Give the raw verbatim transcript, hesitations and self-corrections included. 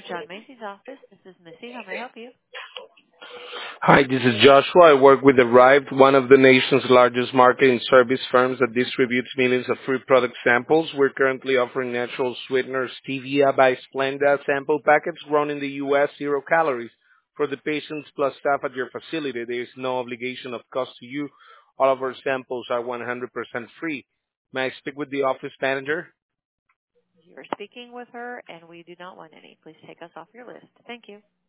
John Macy's office. This is Missy. How may I help you? Hi, this is Joshua. I work with Arrived, one of the nation's largest marketing service firms that distributes millions of free product samples. We're currently offering natural sweeteners Stevia by Splenda sample packets grown in the U S, zero calories. For the patients plus staff at your facility, there is no obligation of cost to you. All of our samples are one hundred percent free. May I speak with the office manager? You're speaking with her, and we do not want any. Please take us off your list. Thank you.